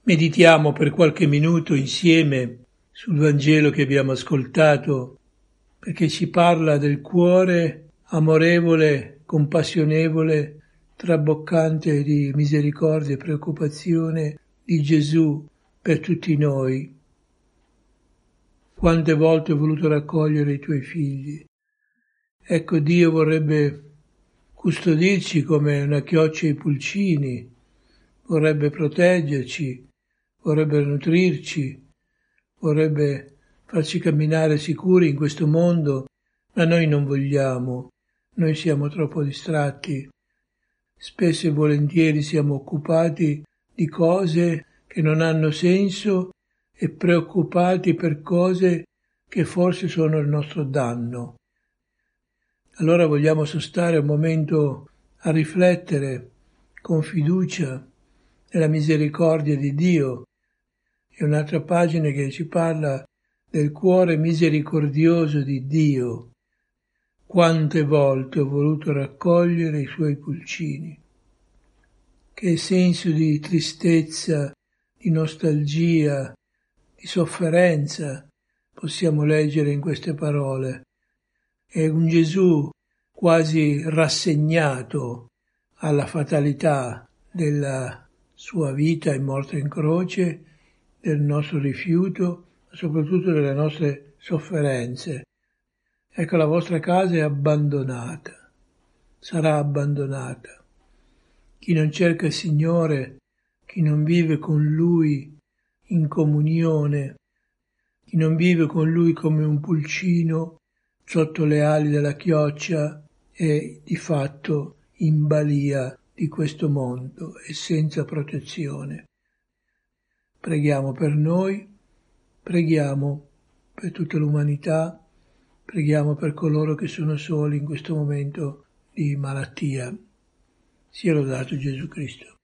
Meditiamo per qualche minuto insieme sul Vangelo che abbiamo ascoltato, perché ci parla del cuore amorevole, compassionevole, traboccante di misericordia e preoccupazione di Gesù per tutti noi. Quante volte ho voluto raccogliere i tuoi figli. Ecco, Dio vorrebbe custodirci come una chioccia ai pulcini, vorrebbe proteggerci, vorrebbe nutrirci, vorrebbe farci camminare sicuri in questo mondo, ma noi non vogliamo, noi siamo troppo distratti. Spesso e volentieri siamo occupati di cose che non hanno senso e preoccupati per cose che forse sono il nostro danno. Allora vogliamo sostare un momento a riflettere con fiducia nella misericordia di Dio. È un'altra pagina che ci parla del cuore misericordioso di Dio. Quante volte ho voluto raccogliere i suoi pulcini. Che senso di tristezza, di nostalgia, di sofferenza possiamo leggere in queste parole. È un Gesù quasi rassegnato alla fatalità della sua vita e morte in croce, del nostro rifiuto, ma soprattutto delle nostre sofferenze. Ecco, la vostra casa è abbandonata, sarà abbandonata. Chi non cerca il Signore, chi non vive con Lui in comunione, chi non vive con Lui come un pulcino sotto le ali della chioccia, è di fatto in balia di questo mondo e senza protezione. Preghiamo per noi, preghiamo per tutta l'umanità, preghiamo per coloro che sono soli in questo momento di malattia. Sia lodato Gesù Cristo.